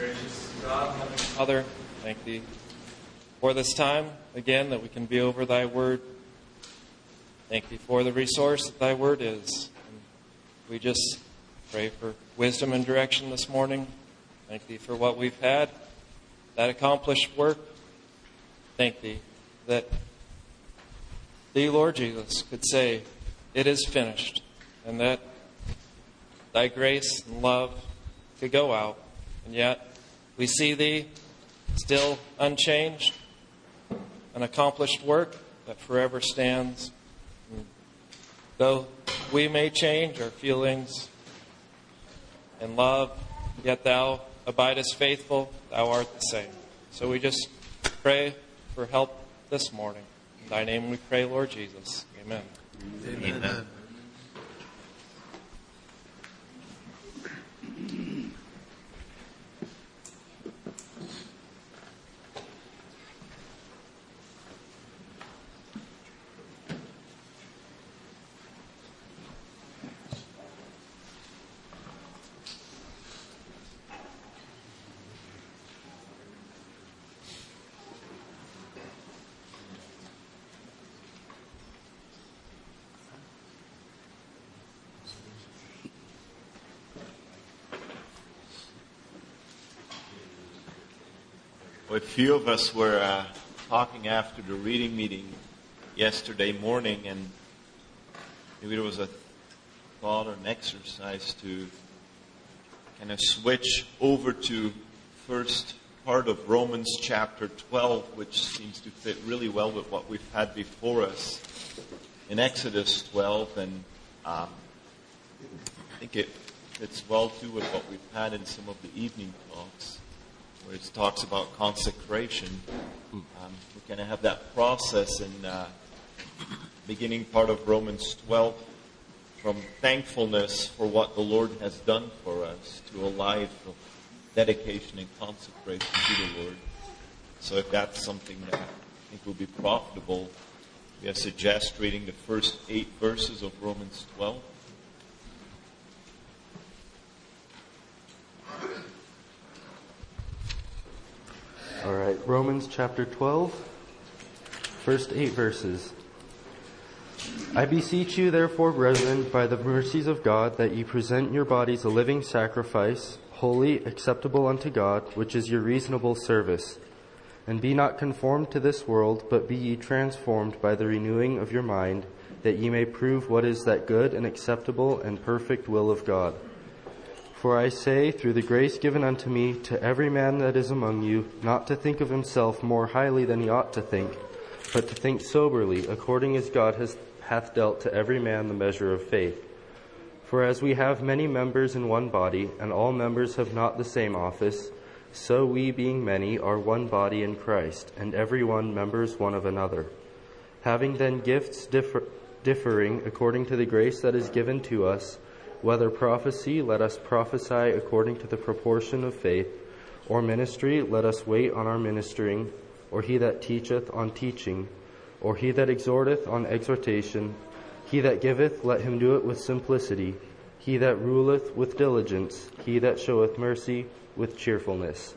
Gracious God, Heavenly Father, thank Thee for this time, again, that we can be over Thy Word. Thank Thee for the resource that Thy Word is. And we just pray for wisdom and direction this morning. Thank Thee for what we've had, that accomplished work. Thank Thee that Thee, Lord Jesus, could say, it is finished, and that Thy grace and love could go out. And yet, we see Thee still unchanged, an accomplished work that forever stands. And though we may change our feelings and love, yet Thou abidest faithful, Thou art the same. So we just pray for help this morning. In Thy name we pray, Lord Jesus. Amen. Amen. Well, a few of us were talking after the reading meeting yesterday morning, and maybe there was a thought or an exercise to kind of switch over to first part of Romans chapter 12, which seems to fit really well with what we've had before us in Exodus 12, and I think it fits well too with what we've had in some of the evening talks, where it talks about consecration. We kind of have that process in beginning part of Romans 12, from thankfulness for what the Lord has done for us to a life of dedication and consecration to the Lord. So if that's something that I think will be profitable, I suggest reading the first 8 verses of Romans 12. All right, Romans chapter 12, first 8 verses. I beseech you, therefore, brethren, by the mercies of God, that ye present your bodies a living sacrifice, holy, acceptable unto God, which is your reasonable service. And be not conformed to this world, but be ye transformed by the renewing of your mind, that ye may prove what is that good and acceptable and perfect will of God. For I say, through the grace given unto me, to every man that is among you, not to think of himself more highly than he ought to think, but to think soberly, according as God hath dealt to every man the measure of faith. For as we have many members in one body, and all members have not the same office, so we, being many, are one body in Christ, and every one members one of another. Having then gifts differing according to the grace that is given to us, whether prophecy, let us prophesy according to the proportion of faith, or ministry, let us wait on our ministering, or he that teacheth on teaching, or he that exhorteth on exhortation, he that giveth, let him do it with simplicity, he that ruleth with diligence, he that showeth mercy with cheerfulness.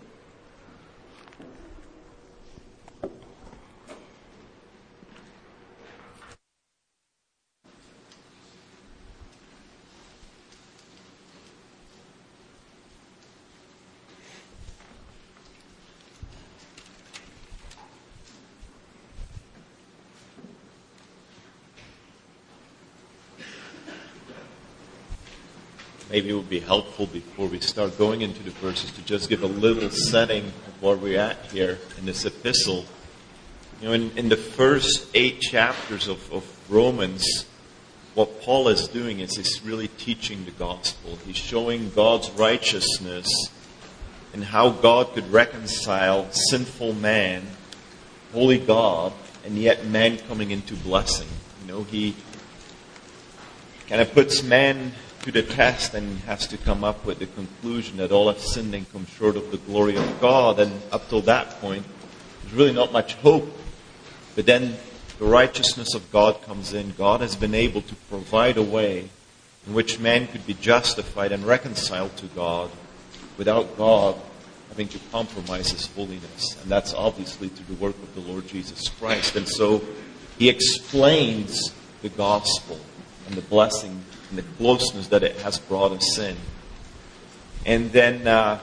Maybe it would be helpful before we start going into the verses to just give a little setting of where we're at here in this epistle. You know, in the first 8 chapters of Romans, what Paul is doing is he's really teaching the gospel. He's showing God's righteousness and how God could reconcile sinful man, holy God, and yet man coming into blessing. You know, he kind of puts man to the test and has to come up with the conclusion that all have sinned and come short of the glory of God. And up till that point, there's really not much hope. But then the righteousness of God comes in. God has been able to provide a way in which man could be justified and reconciled to God without God having to compromise His holiness. And that's obviously through the work of the Lord Jesus Christ. And so He explains the gospel and the blessing and the closeness that it has brought us in. And then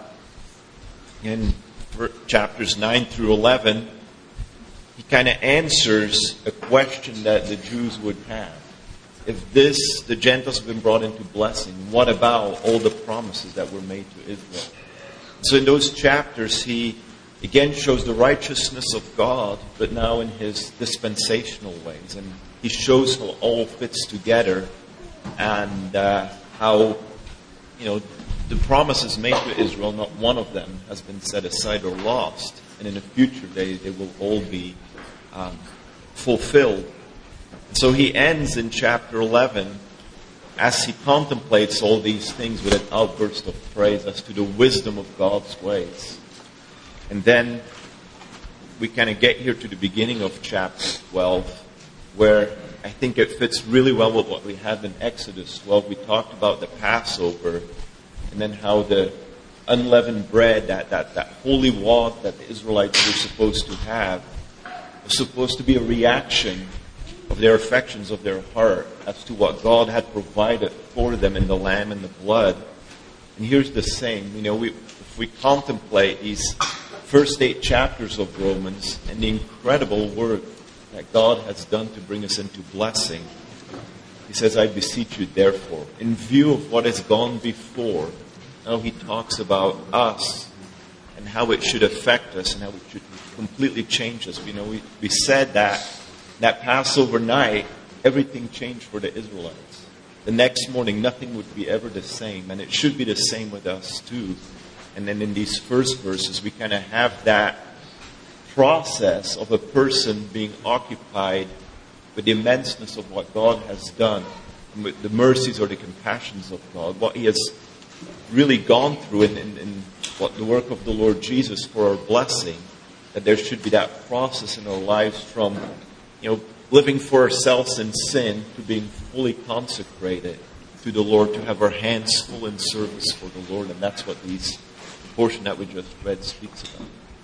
in chapters 9 through 11, He kind of answers a question that the Jews would have. If the Gentiles have been brought into blessing, what about all the promises that were made to Israel? So in those chapters, He again shows the righteousness of God, but now in His dispensational ways. And He shows how all fits together and how, the promises made to Israel, not one of them has been set aside or lost. And in the future, they will all be fulfilled. So He ends in chapter 11 as He contemplates all these things with an outburst of praise as to the wisdom of God's ways. And then we kind of get here to the beginning of chapter 12, where I think it fits really well with what we had in Exodus 12. We talked about the Passover, and then how the unleavened bread, that holy walk that the Israelites were supposed to have, was supposed to be a reaction of their affections of their heart as to what God had provided for them in the lamb and the blood. And here's the same. If we contemplate these first 8 chapters of Romans and the incredible work that God has done to bring us into blessing, He says, I beseech you, therefore, in view of what has gone before, now He talks about us and how it should affect us and how it should completely change us. We said that Passover night, everything changed for the Israelites. The next morning, nothing would be ever the same, and it should be the same with us too. And then in these first verses, we kind of have that process of a person being occupied with the immenseness of what God has done, with the mercies or the compassions of God, what He has really gone through in what the work of the Lord Jesus for our blessing, that there should be that process in our lives from living for ourselves in sin to being fully consecrated to the Lord, to have our hands full in service for the Lord. And that's what the portion that we just read speaks about.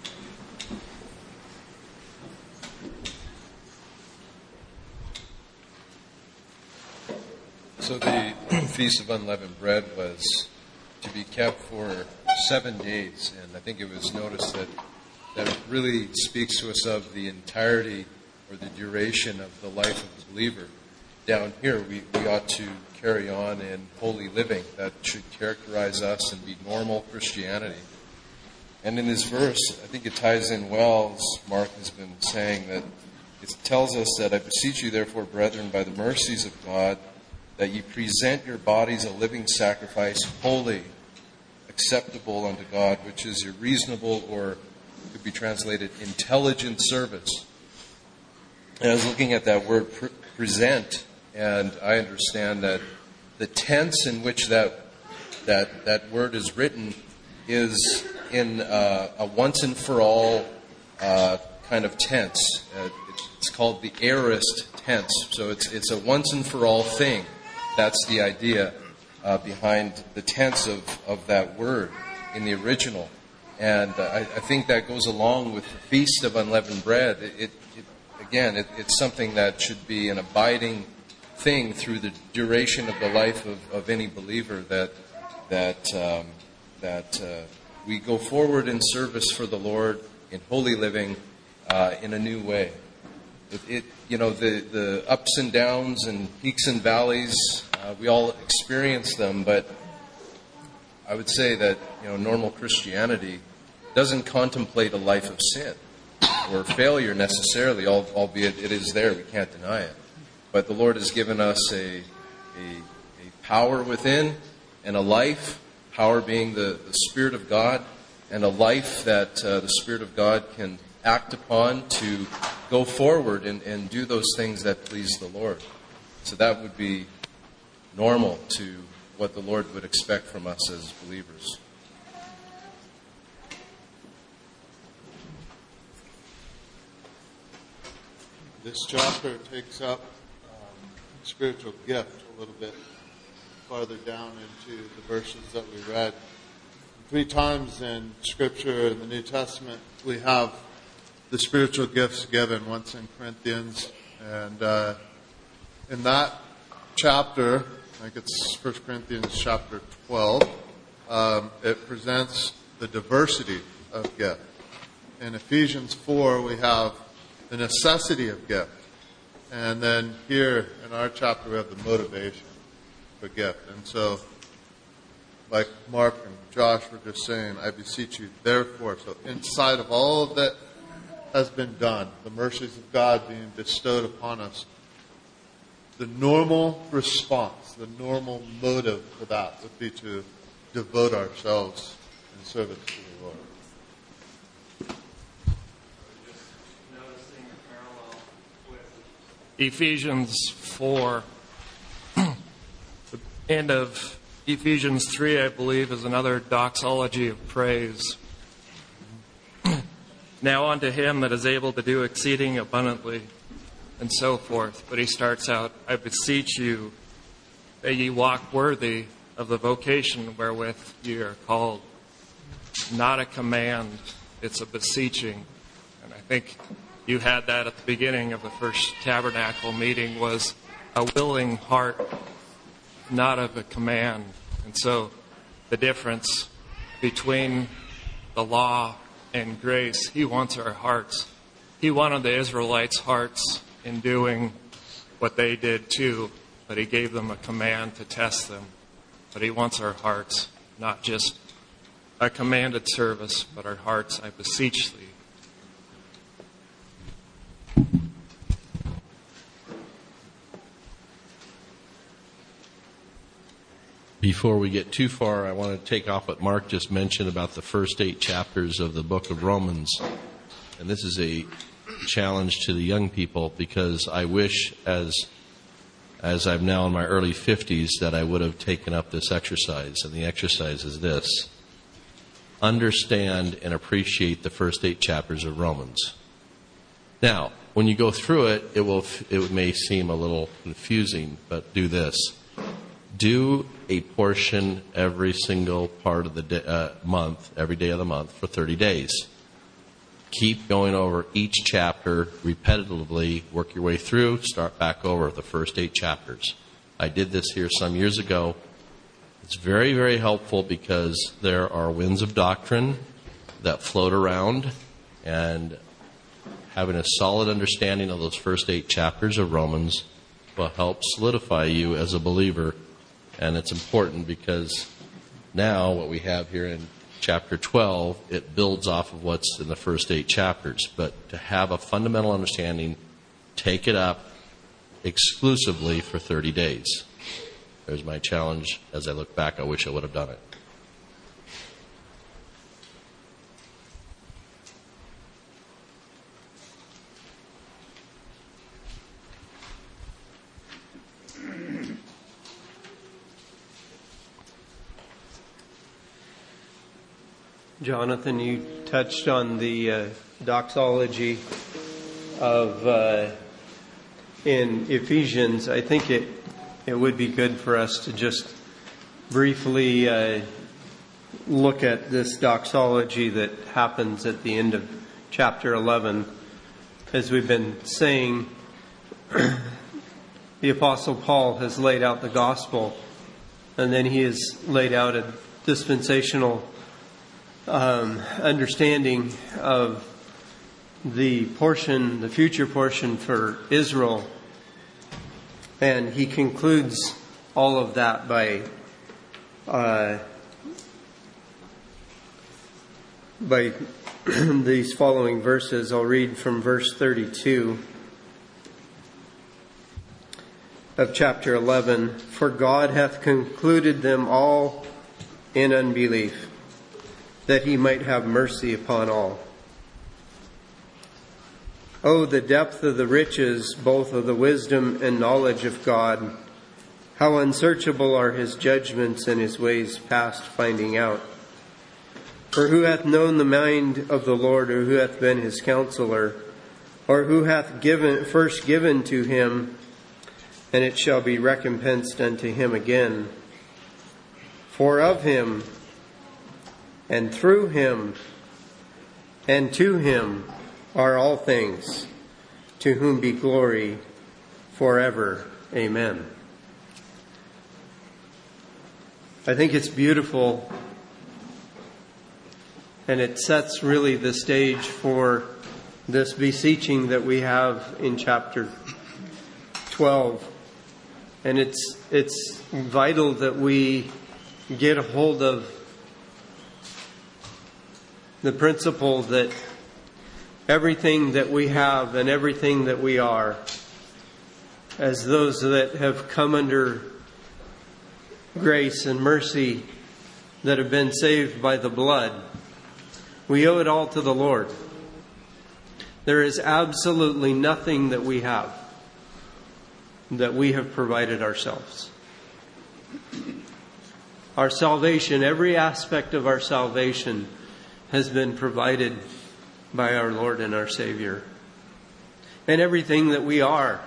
So the Feast of Unleavened Bread was to be kept for 7 days. And I think it was noticed that it really speaks to us of the entirety or the duration of the life of the believer. Down here, we ought to carry on in holy living. That should characterize us and be normal Christianity. And in this verse, I think it ties in well, as Mark has been saying, that it tells us that, I beseech you, therefore, brethren, by the mercies of God, that ye present your bodies a living sacrifice, holy, acceptable unto God, which is your reasonable, or could be translated, intelligent service. And I was looking at that word present, and I understand that the tense in which that word is written is in a once and for all kind of tense. It's called the aorist tense. So it's a once and for all thing. That's the idea behind the tense of that word in the original. And I think that goes along with the Feast of Unleavened Bread. It's something that should be an abiding thing through the duration of the life of any believer, that we go forward in service for the Lord in holy living in a new way. The ups and downs and peaks and valleys, we all experience them, but I would say that normal Christianity doesn't contemplate a life of sin or failure necessarily, albeit it is there, we can't deny it. But the Lord has given us a power within and a life, power being the Spirit of God, and a life that the Spirit of God can act upon to go forward and do those things that please the Lord. So that would be normal to what the Lord would expect from us as believers. This chapter takes up spiritual gift a little bit farther down into the verses that we read. 3 times in Scripture in the New Testament we have the spiritual gifts given, once in Corinthians, and in that chapter, I think it's 1 Corinthians chapter 12, it presents the diversity of gift. In Ephesians 4, we have the necessity of gift. And then here in our chapter, we have the motivation for gift. And so, like Mark and Josh were just saying, I beseech you, therefore. So inside of all that has been done, the mercies of God being bestowed upon us, the normal response, the normal motive for that would be to devote ourselves in service to the Lord. Noticing a parallel with Ephesians 4. The end of Ephesians 3, I believe, is another doxology of praise. Now unto him that is able to do exceeding abundantly, and so forth. But he starts out, I beseech you that ye walk worthy of the vocation wherewith ye are called. Not a command, it's a beseeching. And I think you had that at the beginning of the first tabernacle meeting, was a willing heart, not of a command. And so the difference between the law and grace, he wants our hearts. He wanted the Israelites' hearts in doing what they did too, but he gave them a command to test them. But he wants our hearts, not just a commanded service, but our hearts, I beseech thee. Before we get too far, I want to take off what Mark just mentioned about the first 8 chapters of the book of Romans. And this is a challenge to the young people, because I wish, as I'm now in my early 50s, that I would have taken up this exercise. And the exercise is this: understand and appreciate the first 8 chapters of Romans. Now, when you go through it, it may seem a little confusing, but do this. Do a portion every single part of the month, every day of the month, for 30 days. Keep going over each chapter repetitively. Work your way through. Start back over the first 8 chapters. I did this here some years ago. It's very, very helpful, because there are winds of doctrine that float around, and having a solid understanding of those first 8 chapters of Romans will help solidify you as a believer. And it's important, because now what we have here in chapter 12, it builds off of what's in the first 8 chapters. But to have a fundamental understanding, take it up exclusively for 30 days. There's my challenge. As I look back, I wish I would have done it. Jonathan, you touched on the doxology of in Ephesians. I think it would be good for us to just briefly look at this doxology that happens at the end of chapter 11. As we've been saying, the Apostle Paul has laid out the gospel, and then he has laid out a dispensational understanding of the future portion for Israel. And he concludes all of that by these following verses. I'll read from verse 32 of chapter 11. For God hath concluded them all in unbelief, that he might have mercy upon all. Oh, the depth of the riches, both of the wisdom and knowledge of God! How unsearchable are his judgments, and his ways past finding out. For who hath known the mind of the Lord, or who hath been his counselor, or who hath first given to him, and it shall be recompensed unto him again? For of him and through him and to him are all things, to whom be glory forever. Amen. I think it's beautiful, and it sets really the stage for this beseeching that we have in chapter 12. And it's vital that we get a hold of the principle that everything that we have and everything that we are, as those that have come under grace and mercy, that have been saved by the blood, we owe it all to the Lord. There is absolutely nothing that we have that we have provided ourselves. Our salvation, every aspect of our salvation, has been provided by our Lord and our Savior. And everything that we are,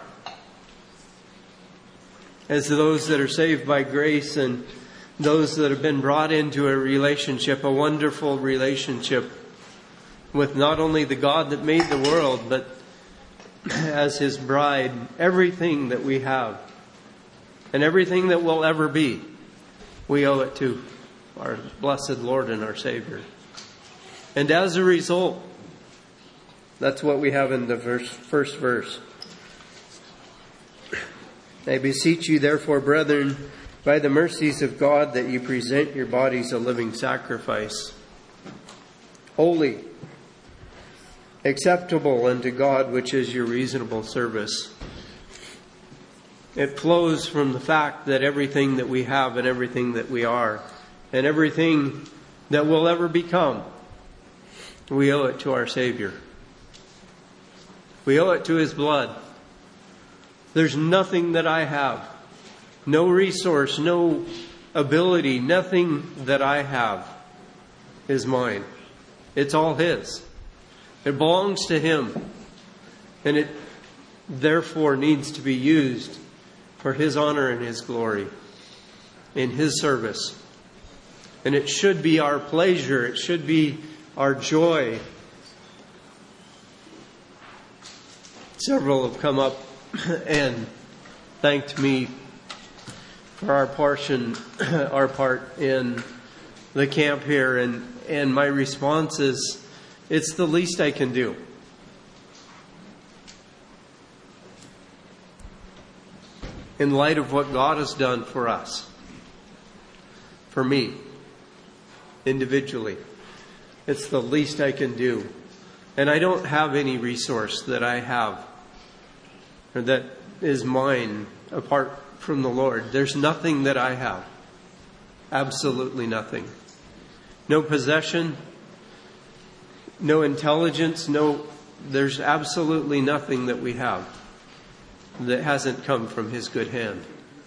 as those that are saved by grace and those that have been brought into a relationship, a wonderful relationship with not only the God that made the world, but as His bride, everything that we have and everything that will ever be, we owe it to our blessed Lord and our Savior. And as a result, that's what we have in the first verse. I beseech you, therefore, brethren, by the mercies of God, that you present your bodies a living sacrifice, holy, acceptable unto God, which is your reasonable service. It flows from the fact that everything that we have and everything that we are and everything that we'll ever become, we owe it to our Savior. We owe it to His blood. There's nothing that I have, no resource, no ability, nothing that I have is mine. It's all His. It belongs to Him. And it therefore needs to be used for His honor and His glory, in His service. And it should be our pleasure. It should be our joy. Several have come up and thanked me for our part in the camp here. And my response is, it's the least I can do. In light of what God has done for us, for me, individually, it's the least I can do. And I don't have any resource that I have or that is mine apart from the Lord. There's nothing that I have. Absolutely nothing. No possession, no intelligence, there's absolutely nothing that we have that hasn't come from His good hand.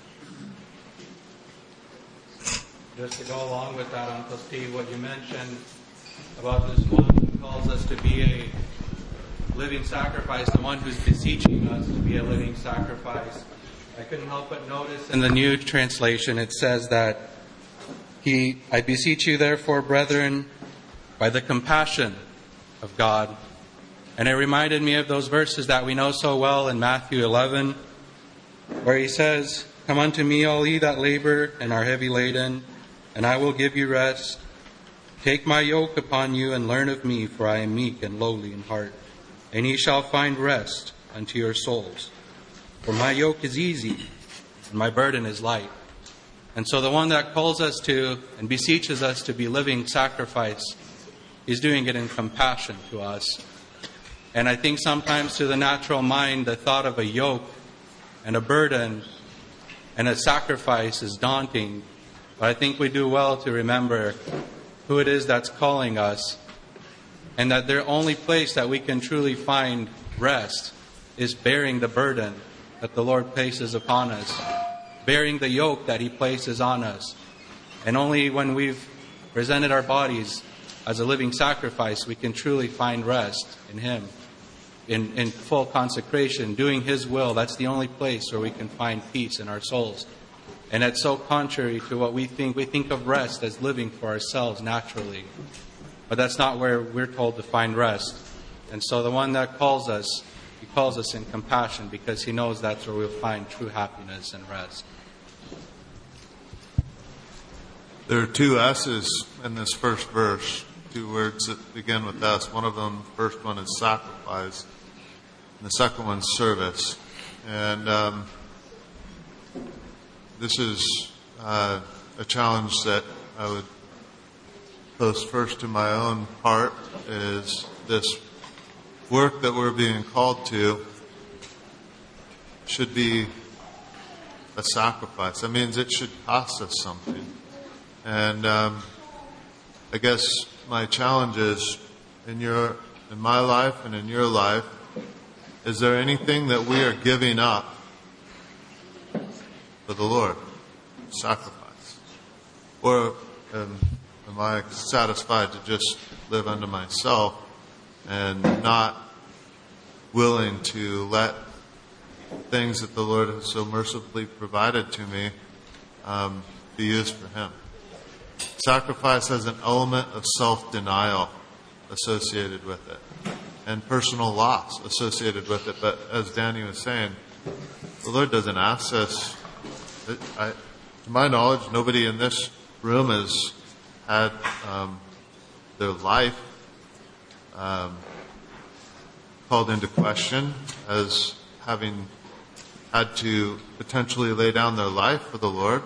Just to go along with that, Uncle Steve, what you mentioned about this one who calls us to be a living sacrifice, the one who's beseeching us to be a living sacrifice. I couldn't help but notice in the New Translation it says that I beseech you therefore, brethren, by the compassion of God. And it reminded me of those verses that we know so well in Matthew 11, where He says, come unto me, all ye that labor and are heavy laden, and I will give you rest. Take my yoke upon you and learn of me, for I am meek and lowly in heart, and ye shall find rest unto your souls. For my yoke is easy and my burden is light. And so the one that calls us to and beseeches us to be living sacrifice, He's doing it in compassion to us. And I think sometimes to the natural mind, the thought of a yoke and a burden and a sacrifice is daunting. But I think we do well to remember who it is that's calling us, and that the only place that we can truly find rest is bearing the burden that the Lord places upon us, bearing the yoke that He places on us. And only when we've presented our bodies as a living sacrifice, we can truly find rest in Him, in full consecration, doing His will. That's the only place where we can find peace in our souls. And it's so contrary to what we think. We think of rest as living for ourselves naturally. But that's not where we're told to find rest. And so the one that calls us, he calls us in compassion because he knows that's where we'll find true happiness and rest. There are two S's in this first verse, two words that begin with S. One of them, the first one is sacrifice, and the second one's service. And this is a challenge that I would pose first to my own heart, is this work that we're being called to should be a sacrifice. That means it should cost us something. And I guess my challenge is, in my life and in your life, is there anything that we are giving up for the Lord? Sacrifice. Or am I satisfied to just live unto myself and not willing to let things that the Lord has so mercifully provided to me be used for Him? Sacrifice has an element of self-denial associated with it and personal loss associated with it. But as Danny was saying, the Lord doesn't ask us. To my knowledge, nobody in this room has had their life called into question as having had to potentially lay down their life for the Lord.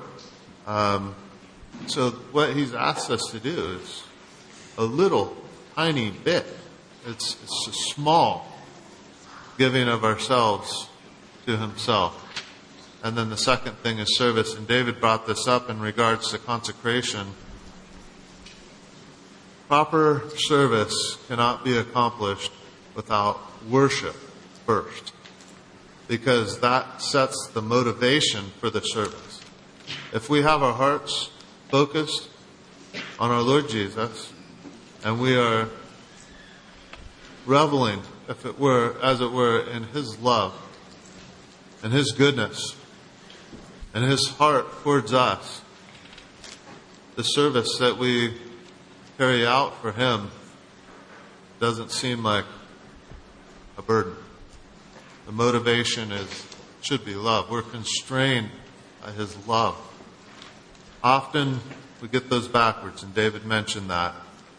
So what He's asked us to do is a little tiny bit. It's a small giving of ourselves to Himself. And then the second thing is service. And David brought this up in regards to consecration. Proper service cannot be accomplished without worship first, because that sets the motivation for the service. If we have our hearts focused on our Lord Jesus, and we are reveling, as it were, in His love and His goodness and His heart towards us, the service that we carry out for Him doesn't seem like a burden. The motivation should be love. We're constrained by His love. Often we get those backwards, and David mentioned that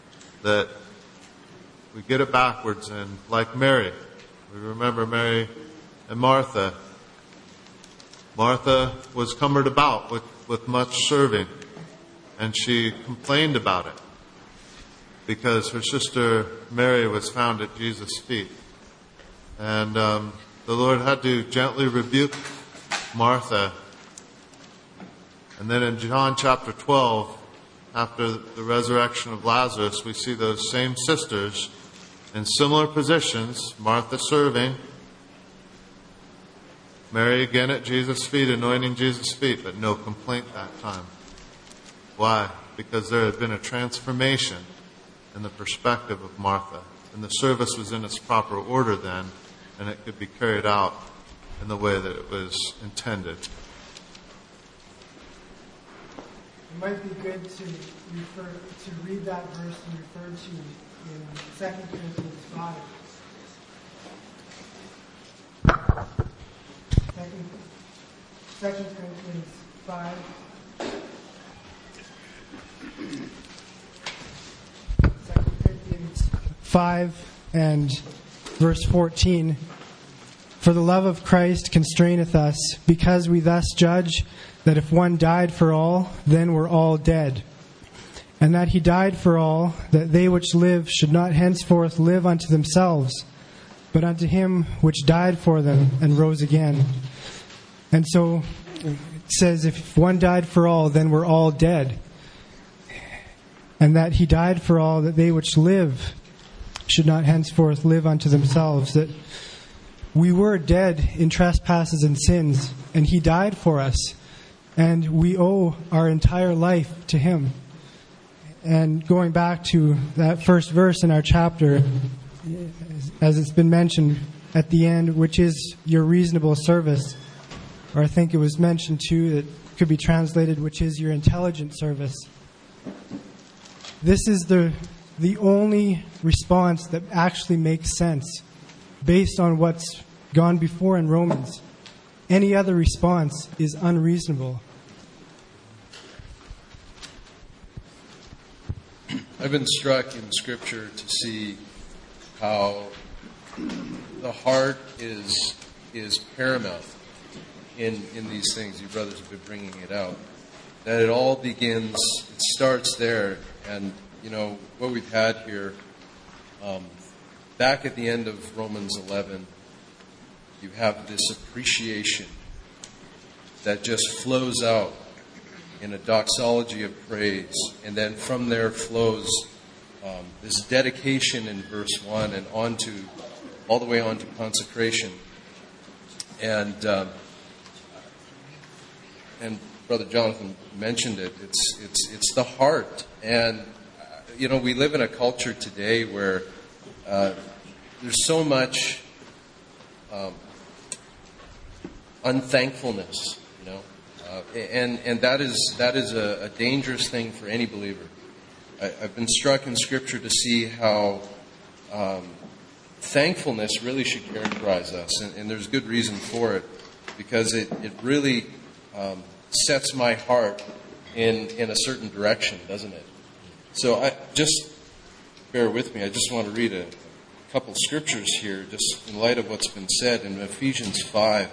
we get it backwards. And like Mary, we remember Mary and Martha. Martha was cumbered about with much serving, and she complained about it because her sister Mary was found at Jesus' feet. And the Lord had to gently rebuke Martha. And then in John chapter 12, after the resurrection of Lazarus, we see those same sisters in similar positions, Martha serving, Mary again at Jesus' feet, anointing Jesus' feet, but no complaint that time. Why? Because there had been a transformation in the perspective of Martha. And the service was in its proper order then, and it could be carried out in the way that it was intended. It might be good to read that verse and refer to in 2 Corinthians 5. 2 Corinthians 5. 2 Corinthians 5 and verse 14. For the love of Christ constraineth us, because we thus judge that if one died for all, then we're all dead. And that He died for all, that they which live should not henceforth live unto themselves, but unto Him which died for them and rose again. And so it says, if one died for all, then we're all dead. And that He died for all, that they which live should not henceforth live unto themselves. That we were dead in trespasses and sins, and He died for us. And we owe our entire life to Him. And going back to that first verse in our chapter, as it's been mentioned at the end, which is your reasonable service, or I think it was mentioned too that could be translated, which is your intelligence service. This is the only response that actually makes sense based on what's gone before in Romans. Any other response is unreasonable. I've been struck in Scripture to see how the heart is paramount in these things. You brothers have been bringing it out. That it all begins, it starts there. And, you know, what we've had here, back at the end of Romans 11, you have this appreciation that just flows out in a doxology of praise. And then from there flows this dedication in verse 1 and all the way on to consecration. And Brother Jonathan mentioned it. It's the heart. And, you know, we live in a culture today where there's so much unthankfulness, you know, and that is a dangerous thing for any believer. I've been struck in Scripture to see how thankfulness really should characterize us, and there's good reason for it, because it really sets my heart in a certain direction, doesn't it? So just bear with me. I just want to read a couple scriptures here, just in light of what's been said in Ephesians 5.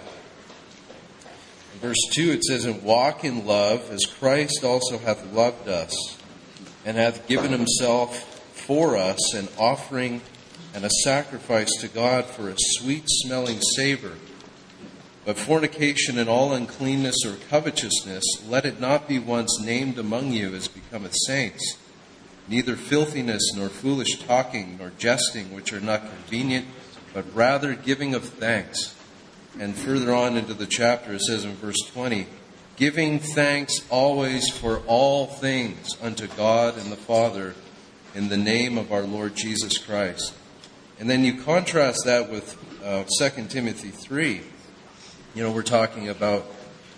In verse 2 it says, "And walk in love, as Christ also hath loved us, and hath given himself for us, an offering and a sacrifice to God for a sweet-smelling savor. But fornication and all uncleanness or covetousness, let it not be once named among you as becometh saints. Neither filthiness, nor foolish talking, nor jesting, which are not convenient, but rather giving of thanks." And further on into the chapter, it says in verse 20, "Giving thanks always for all things unto God and the Father, in the name of our Lord Jesus Christ." And then you contrast that with 2 Timothy 3. You know, we're talking about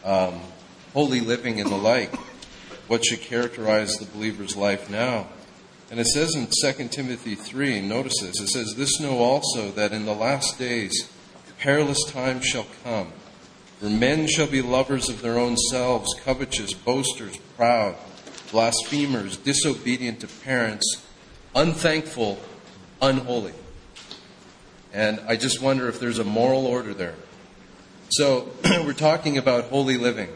holy living and the like. What should characterize the believer's life now? And it says in 2 Timothy 3, notice this, it says, "This know also, that in the last days perilous times shall come. For men shall be lovers of their own selves, covetous, boasters, proud, blasphemers, disobedient to parents, unthankful, unholy." And I just wonder if there's a moral order there. So we're talking about holy living,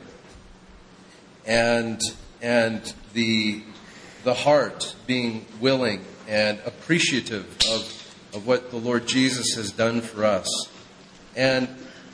and the heart being willing and appreciative of what the Lord Jesus has done for us. And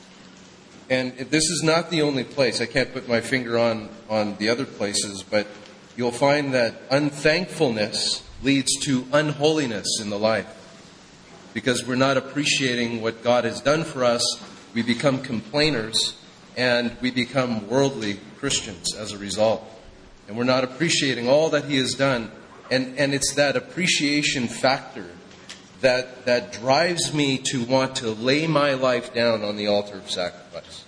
this is not the only place. I can't put my finger on the other places, but you'll find that unthankfulness leads to unholiness in the life. Because we're not appreciating what God has done for us, we become complainers, and we become worldly Christians as a result. And we're not appreciating all that He has done. And it's that appreciation factor that drives me to want to lay my life down on the altar of sacrifice.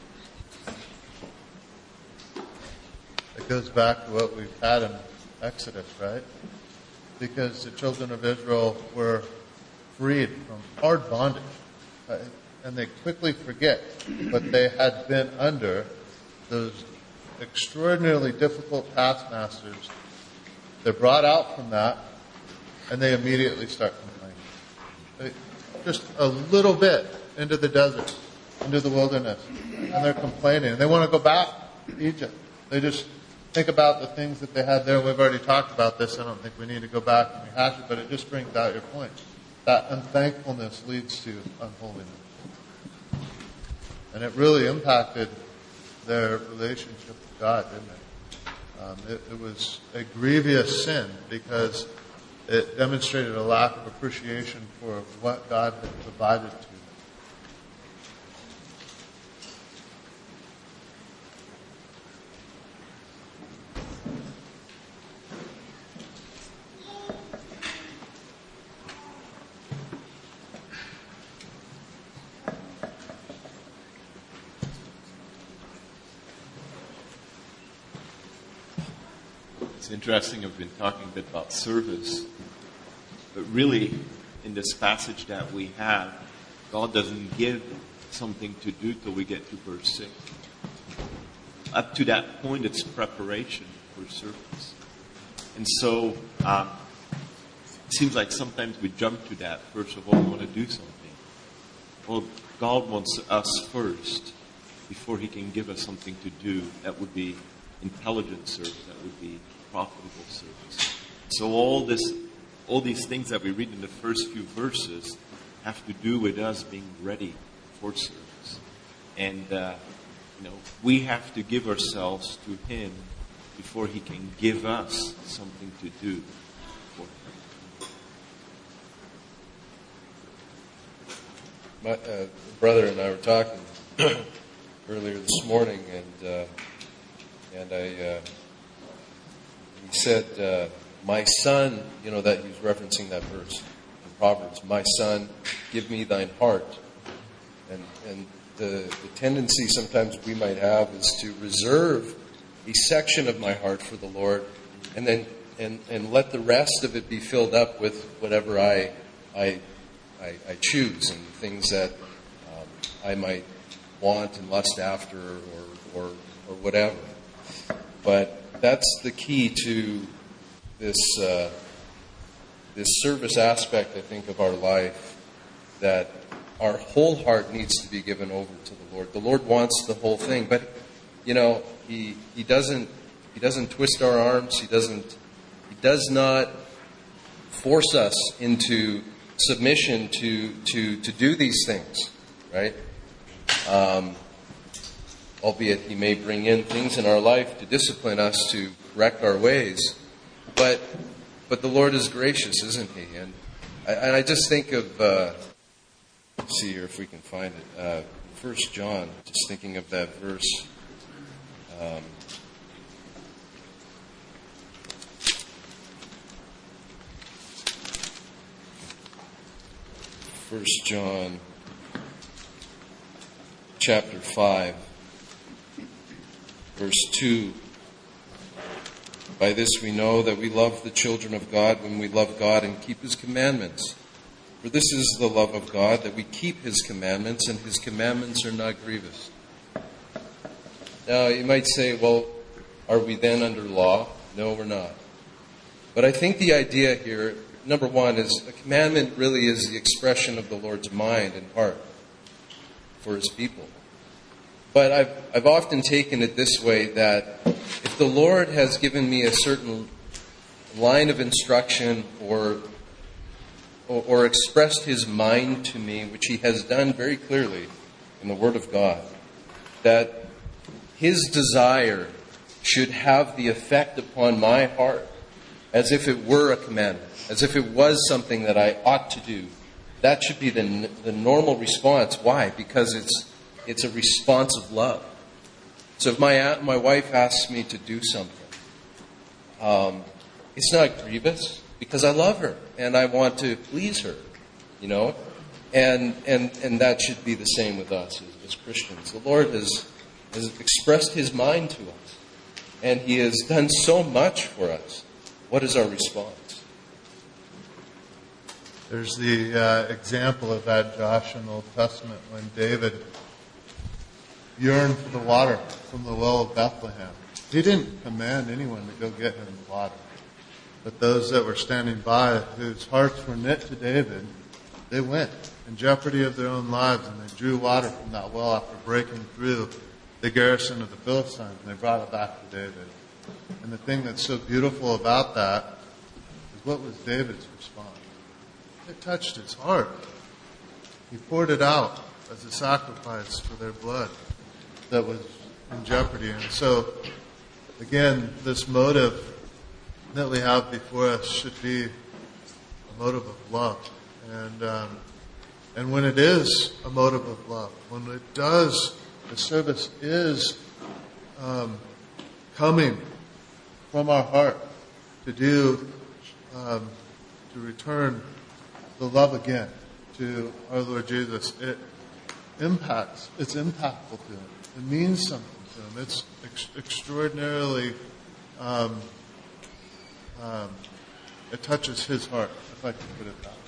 It goes back to what we've had in Exodus, right? Because the children of Israel were freed from hard bondage. And they quickly forget what they had been under, those extraordinarily difficult taskmasters. They're brought out from that, and they immediately start complaining. Just a little bit into the desert, into the wilderness, and they're complaining. And they want to go back to Egypt. They just think about the things that they had there. We've already talked about this. I don't think we need to go back and rehash it, but it just brings out your point. That unthankfulness leads to unholiness. And it really impacted their relationship with God, didn't it? It was a grievous sin because it demonstrated a lack of appreciation for what God had provided to them. It's interesting, I've been talking a bit about service, but really, in this passage that we have, God doesn't give something to do till we get to verse 6. Up to that point, it's preparation for service. And so, it seems like sometimes we jump to that. First of all, we want to do something. Well, God wants us first before He can give us something to do that would be intelligent service, that would be profitable service. So all these things that we read in the first few verses have to do with us being ready for service. And, we have to give ourselves to Him before He can give us something to do for Him. My brother and I were talking earlier this morning, and he said, "My son," that he was referencing that verse in Proverbs. "My son, give me thine heart." And the tendency sometimes we might have is to reserve a section of my heart for the Lord, and then and let the rest of it be filled up with whatever I choose and things that I might want and lust after or whatever. But that's the key to this service aspect, I think, of our life, that our whole heart needs to be given over to the Lord. The Lord wants the whole thing, but He doesn't twist our arms. He does not force us into submission to do these things, right? Albeit He may bring in things in our life to discipline us, to correct our ways, but the Lord is gracious, isn't He? And I just think of let's see here if we can find it. 1 John, just thinking of that verse. 1 John chapter 5, verse 2. By this we know that we love the children of God when we love God and keep His commandments. For this is the love of God, that we keep His commandments, and His commandments are not grievous. Now, you might say, well, are we then under law? No, we're not. But I think the idea here, number one, is a commandment really is the expression of the Lord's mind and heart for His people. But I've often taken it this way, that if the Lord has given me a certain line of instruction or expressed His mind to me, which He has done very clearly in the Word of God, that His desire should have the effect upon my heart as if it were a commandment, as if it was something that I ought to do. That should be the normal response. Why? Because it's a response of love. So if my wife asks me to do something, it's not grievous, because I love her and I want to please her, and that should be the same with us as Christians. The Lord has expressed His mind to us, and He has done so much for us. What is our response? There's the example of that, Josh, in the Old Testament, when David yearned for the water from the well of Bethlehem. He didn't command anyone to go get him water. But those that were standing by, whose hearts were knit to David, they went in jeopardy of their own lives, and they drew water from that well after breaking through the garrison of the Philistines, and they brought it back to David. And the thing that's so beautiful about that is, what was David's response? It touched his heart. He poured it out as a sacrifice for their blood that was in jeopardy. And so, again, this motive that we have before us should be a motive of love. And when it is a motive of love, when it does, the service is coming from our heart to do, to return the love again to our Lord Jesus, it's impactful to Him. It means something to Him. It's extraordinarily it touches his heart, if I can put it that way.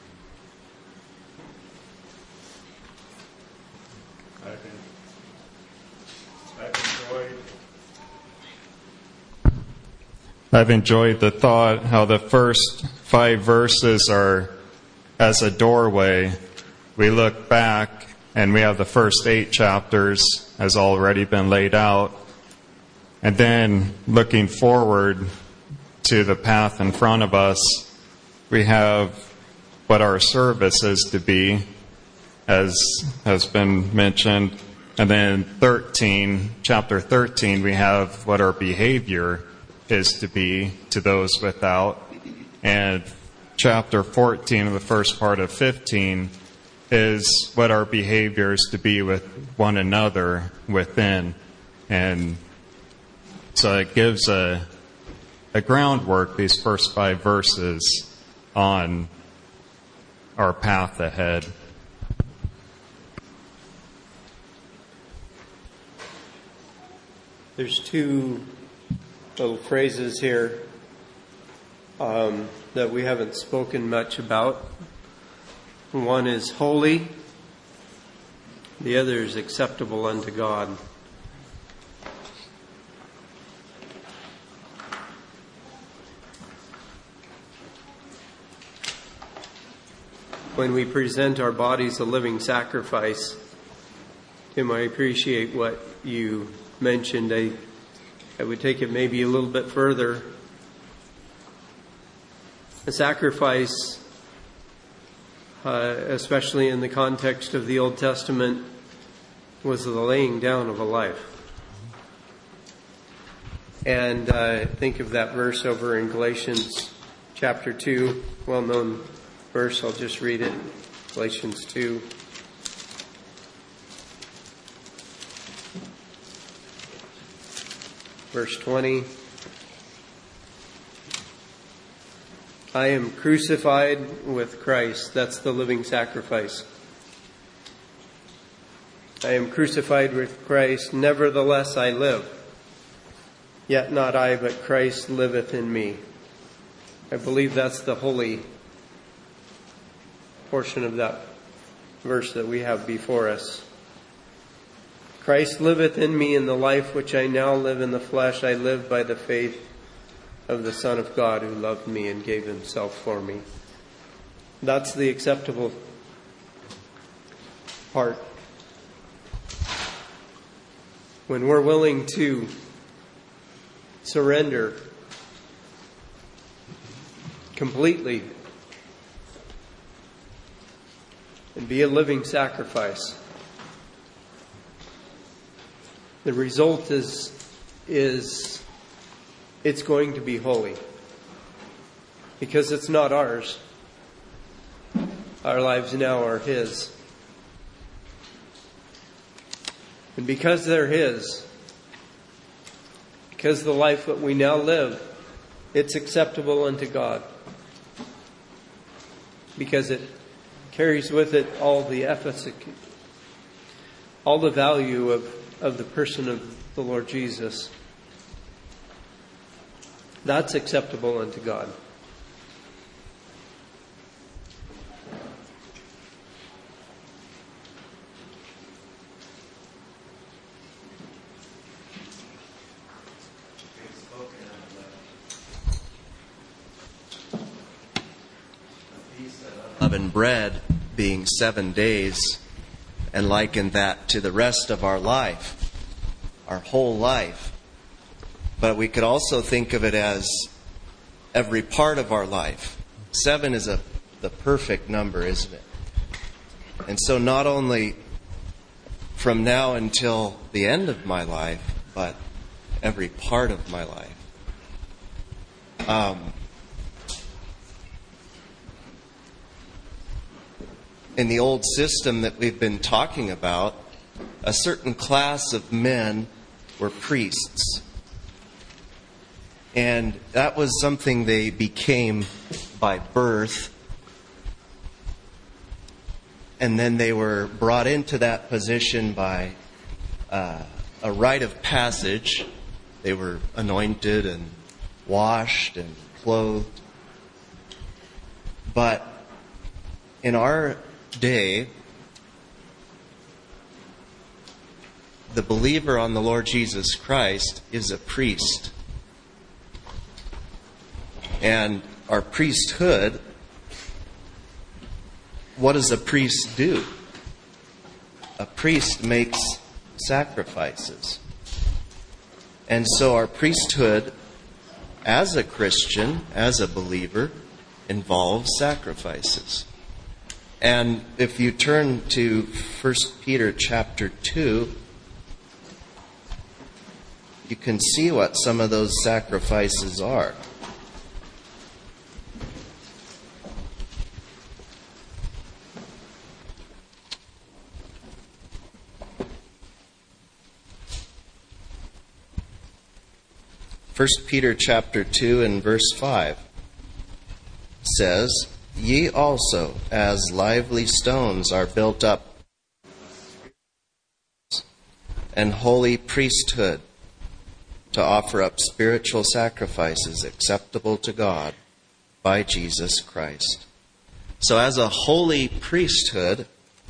I've enjoyed the thought how the first 5 verses are as a doorway. We look back and we have the first 8 chapters has already been laid out. And then looking forward to the path in front of us, we have what our service is to be, as has been mentioned. And then chapter 13, we have what our behavior is to be to those without. And chapter 14 of the first part of 15 is what our behavior is to be with one another within. And so it gives a groundwork, these first 5 verses, on our path ahead. There's 2 little phrases here that we haven't spoken much about. One is holy, the other is acceptable unto God. When we present our bodies a living sacrifice, Tim, I appreciate what you mentioned. I would take it maybe a little bit further. A sacrifice, especially in the context of the Old Testament, was the laying down of a life. And think of that verse over in Galatians chapter 2, well-known verse. I'll just read it. Galatians 2. Verse 20. I am crucified with Christ. That's the living sacrifice. I am crucified with Christ. Nevertheless I live. Yet not I, but Christ liveth in me. I believe that's the holy portion of that verse that we have before us. Christ liveth in me, in the life which I now live in the flesh, I live by the faith of the Son of God who loved me and gave himself for me. That's the acceptable part. When we're willing to surrender completely and be a living sacrifice, the result is it's going to be holy. Because it's not ours. Our lives now are His. And because they're His, because the life that we now live, it's acceptable unto God. Because it carries with it all the efficacy, all the value of the person of the Lord Jesus. That's acceptable unto God. Unleavened bread being 7 days, and liken that to the rest of our life, our whole life. But we could also think of it as every part of our life. 7 is the perfect number, isn't it? And so not only from now until the end of my life, but every part of my life. In the old system that we've been talking about, a certain class of men were priests. And that was something they became by birth. And then they were brought into that position by a rite of passage. They were anointed and washed and clothed. But in our day, the believer on the Lord Jesus Christ is a priest. And our priesthood, what does a priest do? A priest makes sacrifices. And so our priesthood, as a Christian, as a believer, involves sacrifices. And if you turn to 1 Peter chapter 2, you can see what some of those sacrifices are. First Peter chapter 2 and verse 5 says, "Ye also, as lively stones, are built up an holy priesthood to offer up spiritual sacrifices acceptable to God by Jesus Christ." So as a holy priesthood,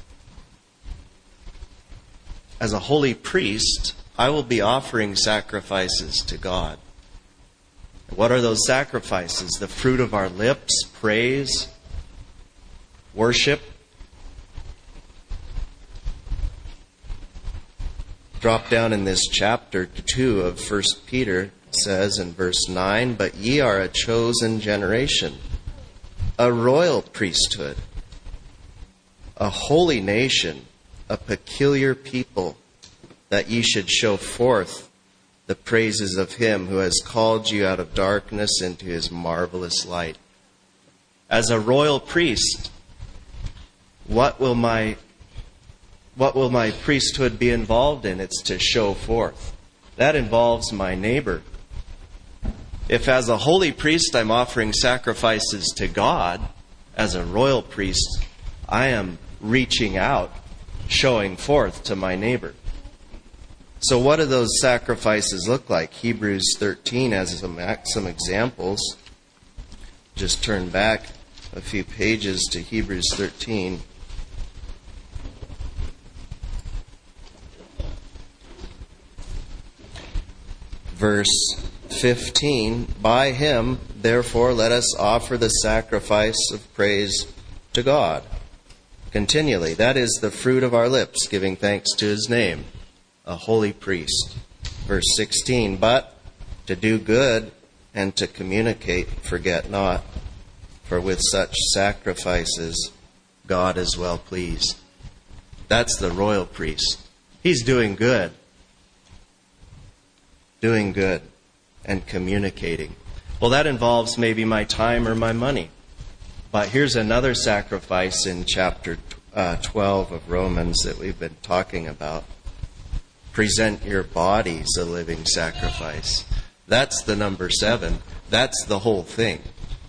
as a holy priest, I will be offering sacrifices to God. What are those sacrifices? The fruit of our lips, praise, worship. Drop down in this chapter 2 of 1 Peter, it says in verse 9, "But ye are a chosen generation, a royal priesthood, a holy nation, a peculiar people, that ye should show forth the praises of him who has called you out of darkness into his marvelous light." As a royal priest, what will my priesthood be involved in? It's to show forth. That involves my neighbor. If as a holy priest I'm offering sacrifices to God, as a royal priest, I am reaching out, showing forth to my neighbor. So what do those sacrifices look like? Hebrews 13 has some examples. Just turn back a few pages to Hebrews 13. Verse 15, "By him, therefore, let us offer the sacrifice of praise to God continually. That is the fruit of our lips, giving thanks to his name." A holy priest. Verse 16, "But to do good and to communicate, forget not, for with such sacrifices God is well pleased." That's the royal priest. He's doing good and communicating. Well, that involves maybe my time or my money. But here's another sacrifice in chapter 12 of Romans that we've been talking about. Present your bodies a living sacrifice. That's the number 7. That's the whole thing.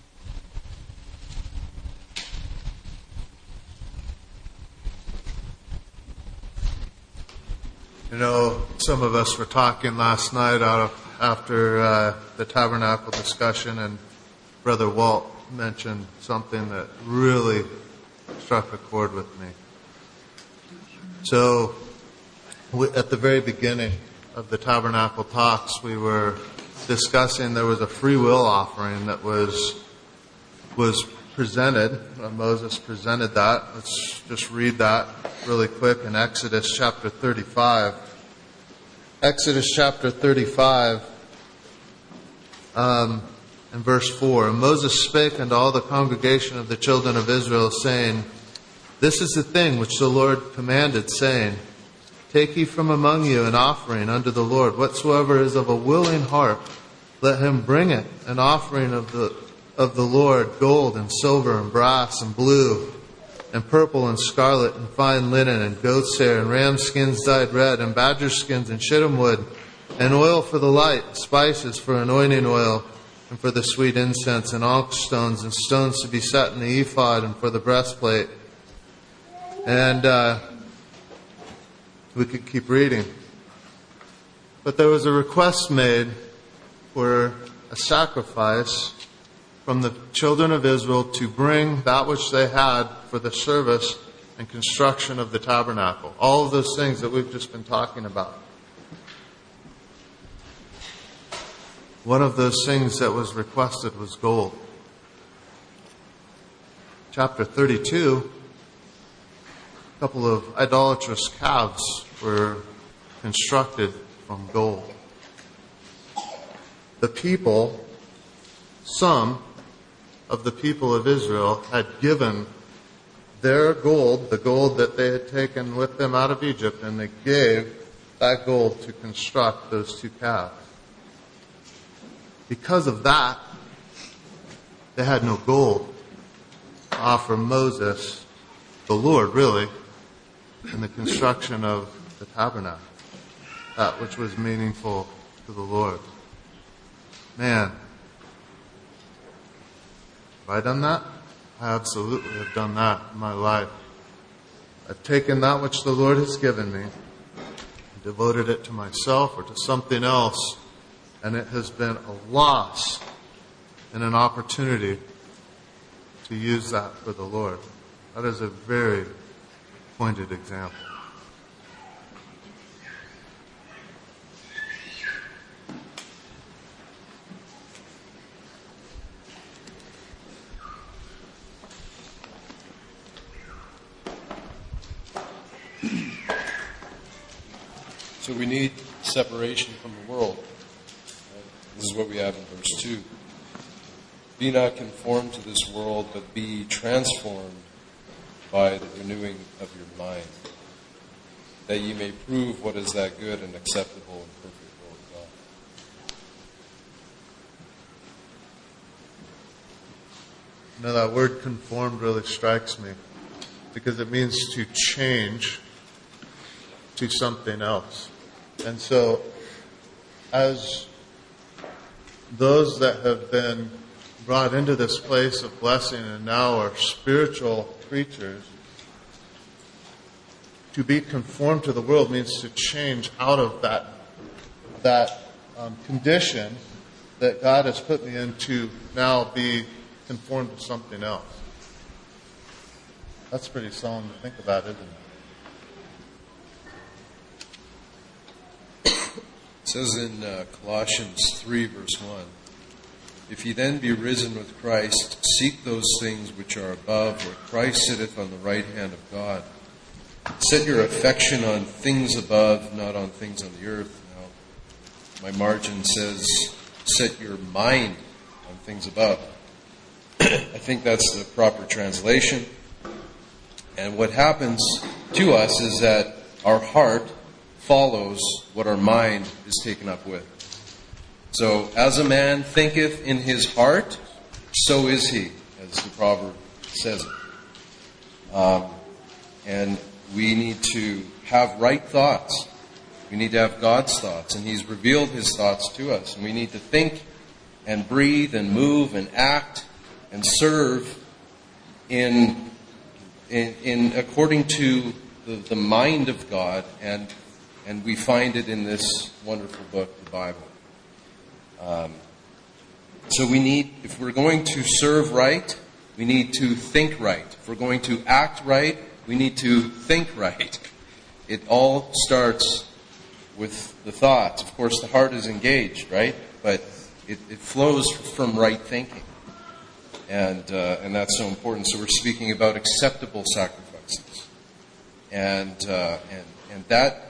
You know, some of us were talking last night after the tabernacle discussion, and Brother Walt mentioned something that really struck a chord with me. So, at the very beginning of the tabernacle talks, we were discussing there was a free will offering that was presented. Moses presented that. Let's just read that really quick in Exodus chapter 35. Exodus chapter 35 and verse 4. "And Moses spake unto all the congregation of the children of Israel, saying, This is the thing which the Lord commanded, saying, Take ye from among you an offering unto the Lord. Whatsoever is of a willing heart, let him bring it, an offering of the Lord, gold and silver and brass and blue and purple and scarlet and fine linen and goat's hair and ram skins dyed red and badger skins and shittim wood and oil for the light, spices for anointing oil and for the sweet incense and onyx stones and stones to be set in the ephod and for the breastplate." And we could keep reading. But there was a request made for a sacrifice from the children of Israel to bring that which they had for the service and construction of the tabernacle. All of those things that we've just been talking about. One of those things that was requested was gold. Chapter 32, a couple of idolatrous calves were constructed from gold. The people, some of the people of Israel, had given their gold, the gold that they had taken with them out of Egypt, and they gave that gold to construct those two calves. Because of that, they had no gold to offer Moses, the Lord really, in the construction of the tabernacle, that which was meaningful to the Lord. Man, have I done that? I absolutely have done that in my life. I've taken that which the Lord has given me and devoted it to myself or to something else, and it has been a loss and an opportunity to use that for the Lord. That is a very pointed example. So we need separation from the world. This is what we have in verse 2. Be not conformed to this world, but be transformed by the renewing of your mind, that ye may prove what is that good and acceptable and perfect will of God. Now that word conformed really strikes me because it means to change to something else. And so, as those that have been brought into this place of blessing and now are spiritual creatures, to be conformed to the world means to change out of that condition that God has put me in to now be conformed to something else. That's pretty solemn to think about, isn't it? It says in Colossians 3, verse 1, if ye then be risen with Christ, seek those things which are above, where Christ sitteth on the right hand of God. Set your affection on things above, not on things on the earth. Now, my margin says, set your mind on things above. I think that's the proper translation. And what happens to us is that our heart follows what our mind is taken up with. So, as a man thinketh in his heart, so is he, as the proverb says it. And we need to have right thoughts. We need to have God's thoughts, and He's revealed His thoughts to us. And we need to think and breathe and move and act and serve in according to the mind of God, and we find it in this wonderful book, the Bible. So we need, if we're going to serve right, we need to think right. If we're going to act right, we need to think right. It all starts with the thoughts. Of course, the heart is engaged, right? But it flows from right thinking. And that's so important. So we're speaking about acceptable sacrifices. And that,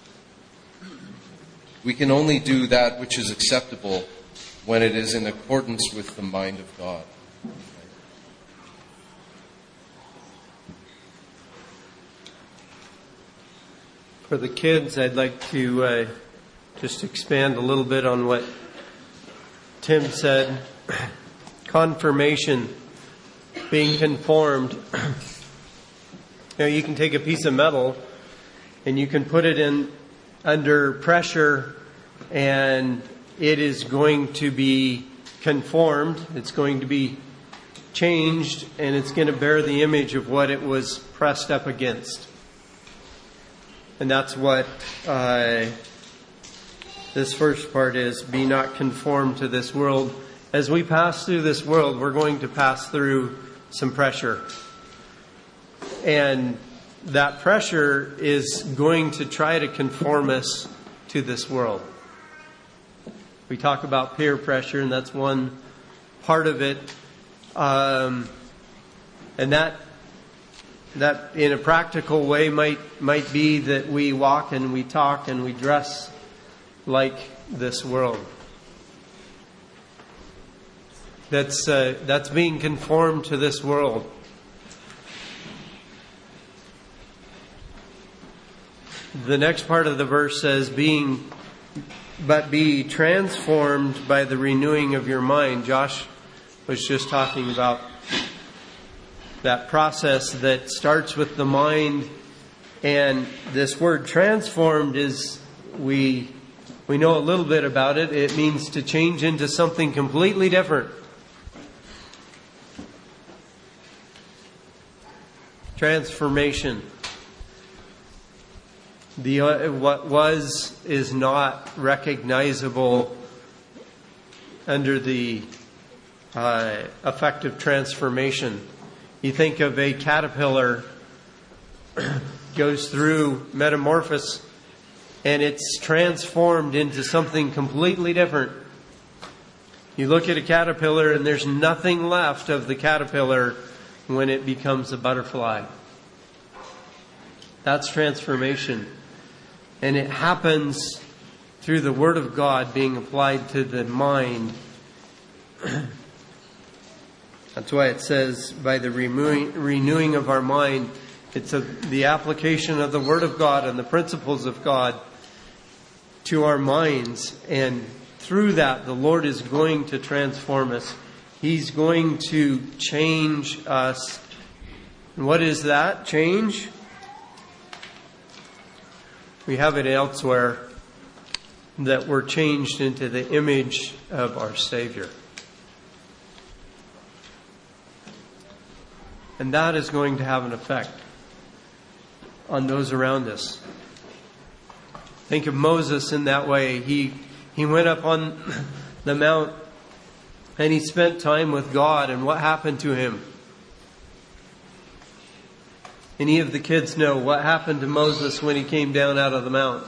we can only do that which is acceptable when it is in accordance with the mind of God. For the kids, I'd like to just expand a little bit on what Tim said. Confirmation, being conformed. Now, you can take a piece of metal and you can put it in under pressure, and it is going to be conformed. It's going to be changed, and it's going to bear the image of what it was pressed up against. And that's what this first part is. Be not conformed to this world. As we pass through this world, we're going to pass through some pressure. And that pressure is going to try to conform us to this world. We talk about peer pressure, and that's one part of it. And that in a practical way might be that we walk and we talk and we dress like this world. That's being conformed to this world. The next part of the verse says, be transformed by the renewing of your mind. Josh was just talking about that process that starts with the mind, and this word transformed is, we know a little bit about it. It means to change into something completely different. Transformation. What was is not recognizable under the effect of transformation. You think of a caterpillar goes through metamorphosis and it's transformed into something completely different. You look at a caterpillar and there's nothing left of the caterpillar when it becomes a butterfly. That's transformation. And it happens through the Word of God being applied to the mind. That's why it says, by the renewing of our mind, it's the application of the Word of God and the principles of God to our minds. And through that, the Lord is going to transform us. He's going to change us. And what is that change? We have it elsewhere, that we're changed into the image of our Savior. And that is going to have an effect on those around us. Think of Moses in that way. He went up on the mount and he spent time with God. And what happened to him? Any of the kids know what happened to Moses when he came down out of the mount?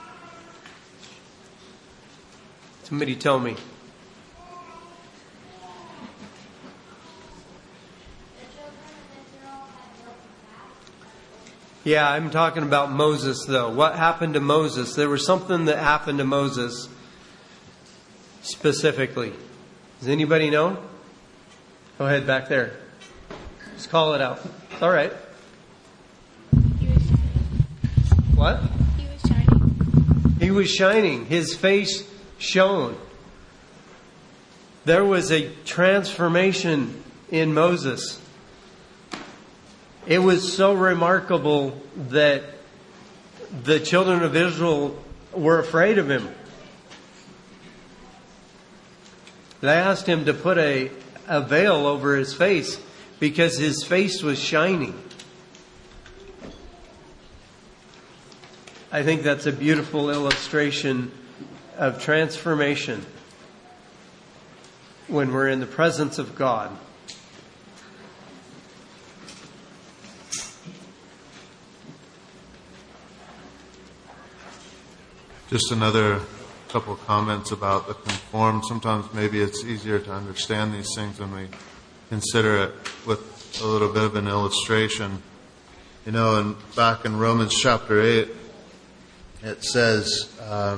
Somebody tell me. Yeah, I'm talking about Moses though. What happened to Moses? There was something that happened to Moses specifically. Does anybody know? Go ahead back there. Just call it out. It's all right. What? He was shining. He was shining. His face shone. There was a transformation in Moses. It was so remarkable that the children of Israel were afraid of him. They asked him to put a veil over his face because his face was shining. I think that's a beautiful illustration of transformation when we're in the presence of God. Just another couple of comments about the conformed. Sometimes maybe it's easier to understand these things when we consider it with a little bit of an illustration. You know, and back in Romans chapter 8, it says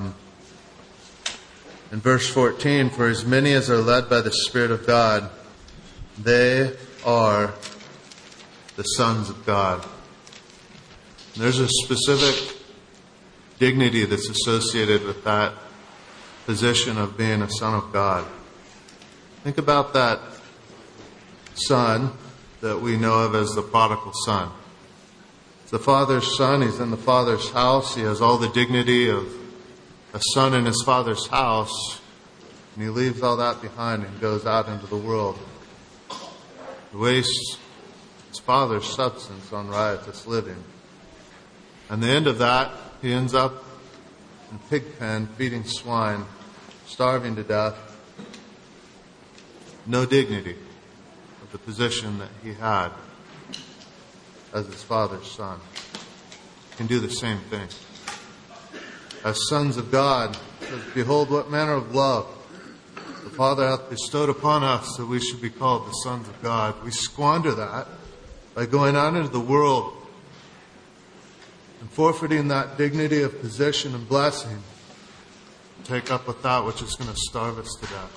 in verse 14, "For as many as are led by the Spirit of God, they are the sons of God." And there's a specific dignity that's associated with that position of being a son of God. Think about that son that we know of as the prodigal son. It's the father's son. He's in the father's house. He has all the dignity of a son in his father's house. And he leaves all that behind and goes out into the world. He wastes his father's substance on riotous living. And the end of that, he ends up in a pig pen feeding swine, starving to death. no dignity of the position that he had as his Father's Son, can do the same thing. As sons of God, says, behold, what manner of love the Father hath bestowed upon us, that we should be called the sons of God. We squander that by going out into the world and forfeiting that dignity of position and blessing to take up with that which is going to starve us to death.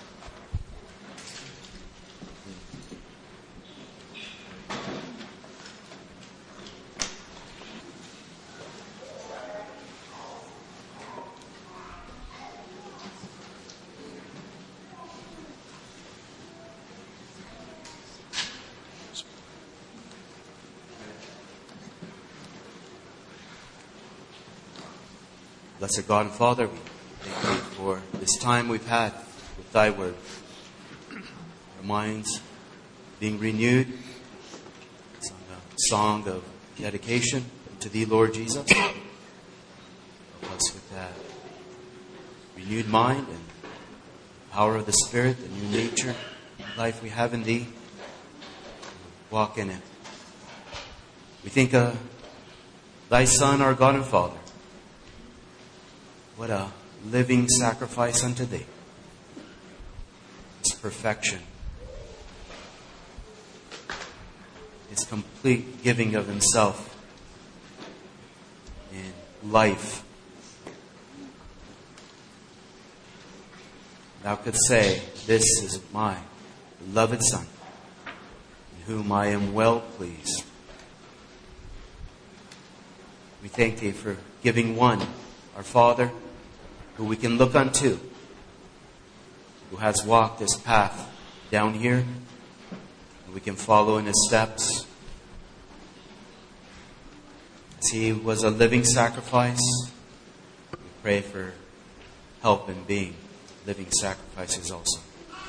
Blessed God and Father, we thank you for this time we've had with thy word. Our minds being renewed. It's on a song of dedication to thee, Lord Jesus. Help us with that renewed mind and power of the Spirit, the new nature and life we have in thee. Walk in it. We think of thy Son, our God and Father. What a living sacrifice unto thee. His perfection. His complete giving of himself in life. Thou couldst say, this is my beloved Son, in whom I am well pleased. We thank thee for giving one, our Father, who we can look unto, who has walked this path down here, and we can follow in his steps. As he was a living sacrifice, we pray for help in being living sacrifices also.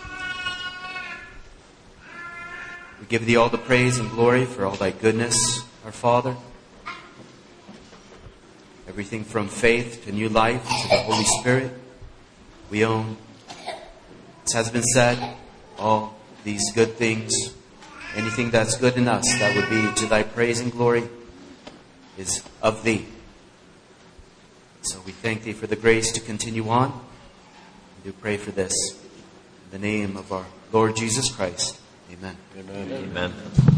We give thee all the praise and glory for all thy goodness, our Father. Everything from faith to new life to the Holy Spirit, we own. As has been said, all these good things, anything that's good in us that would be to thy praise and glory is of thee. So we thank thee for the grace to continue on. We do pray for this. In the name of our Lord Jesus Christ. Amen. Amen. Amen.